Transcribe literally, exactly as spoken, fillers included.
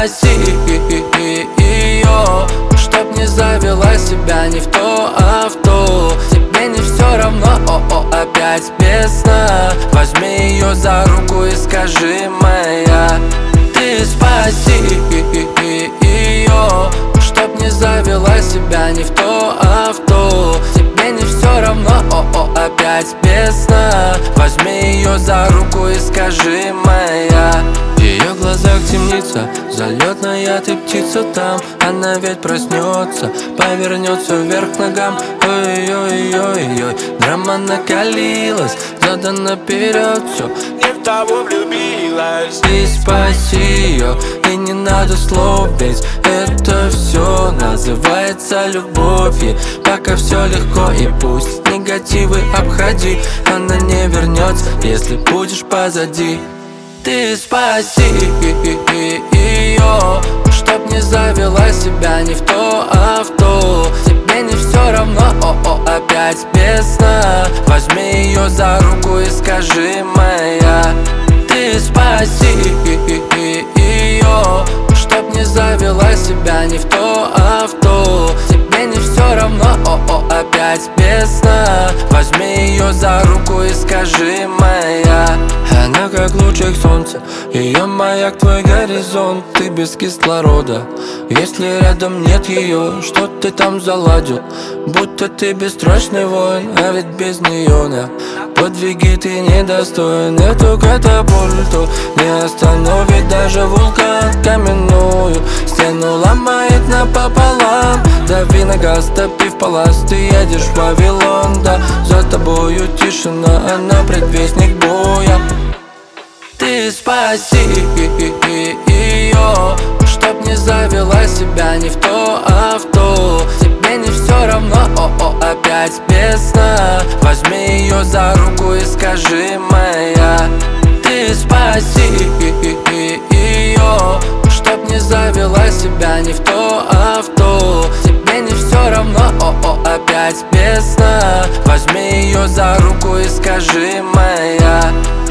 спаси ее, чтоб не завела себя не в то авто. Тебе не все равно, о-о, опять без сна. Возьми ее за руку и скажи: моя. Ты спаси ее, чтоб не завела себя не в то авто. Тебе не все равно, о-о, опять без сна. Возьми ее за руку и скажи: моя. В ее глазах темница, залетная ты птица там. Она ведь проснется, повернется вверх ногам. Ой-ой-ой-ой, драма накалилась, задом наперед все. Не в того влюбилась. Ты спаси ее, и не надо слов, ведь это все называется любовью. Пока все легко, и пусть негативы обходи, она не вернется, если будешь позади. Ты спаси ее, чтоб не завела себя не в то авто. Тебе не все равно, о-о, опять без сна. Возьми ее за руку и скажи: моя. Ты спаси ее, чтоб не завела себя не в то авто. Тебе не все равно, о-о, опять без сна. Возьми ее за руку и скажи: моя. Она как лучик солнца, ее маяк, твой горизонт. Ты без кислорода, если рядом нет ее, что ты там заладил? Будто ты бесстрашный воин, а ведь без нее на подвиги ты недостоин. Эту катапульту не остановит даже вулкан. Каменную стену ломает напополам. Дави на газ, топи в палас, ты едешь в Вавилон, да. За тобою тишина, она предвестник боя. Ты спаси ее, чтоб не завела себя не в то авто. Тебе не все равно, о-о, опять без сна. Возьми ее за руку и скажи: моя. Ты спаси ее, чтоб не завела себя не в то авто. Тебе не все равно, о-о, опять без сна. Возьми ее за руку и скажи: моя.